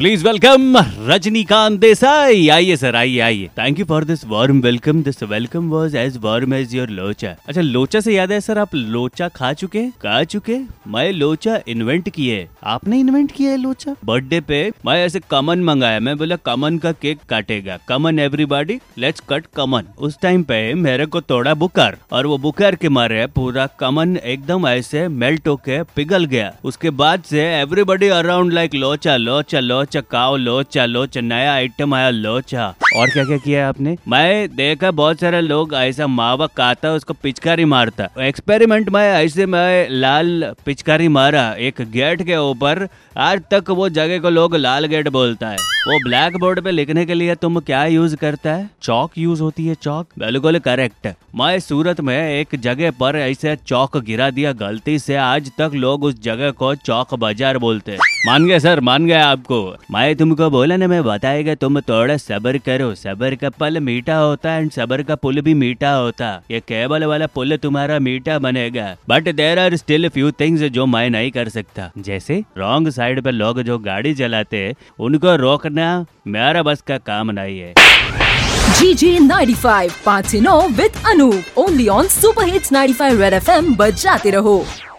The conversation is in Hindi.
Please welcome Rajinikanth Desai. आइए सर, आइए। Thank you for this warm welcome. This welcome was as warm as your लोचा। अच्छा, लोचा से याद है सर, आप लोचा खा चुके? मैं लोचा इन्वेंट किए। आपने इन्वेंट किया है लोचा? बर्थडे पे मैं ऐसे कमन मंगाया। मैं बोला कमन का केक काटेगा, come on everybody let's cut come on. उस टाइम पे मेरे को थोड़ा बुखार, और वो बुखार के मारे पूरा कमन एकदम ऐसे मेल्ट होके पिघल गया। उसके बाद से एवरीबॉडी अराउंड लाइक लोचा लोचा लोचा काओ लोचा लोचा, नया आइटम आया लोचा। और क्या क्या किया आपने? मैं देखा बहुत सारे लोग ऐसा मावा खाता उसको पिचकारी मारता। एक्सपेरिमेंट में ऐसे मैं लाल पिचकारी मारा एक गेट के ऊपर। आज तक वो जगह को लोग लाल गेट बोलता है। वो ब्लैक बोर्ड पे लिखने के लिए तुम क्या यूज करता है? चौक यूज होती है, चौक। बिल्कुल करेक्ट। मैं सूरत में एक जगह पर ऐसे चौक गिरा दिया गलती से। आज तक लोग उस जगह को चौक बाजार बोलते हैं। मान गए सर, मान गए आपको। मैं तुमको बोला ना, मैं बताएगा तुम थोड़ा सब्र करो। सब्र का फल मीठा होता है एंड सब्र का पुल भी मीठा होता। ये केबल वाला पुल तुम्हारा मीठा बनेगा, but there are still few things जो मैं नहीं कर सकता। जैसे रॉन्ग साइड पे लोग जो गाड़ी चलाते हैं उनको रोकना मेरा बस का काम नहीं है। GG 95 5 9 with Anup, only on Super Hits 95 Red FM। बजाते रहो।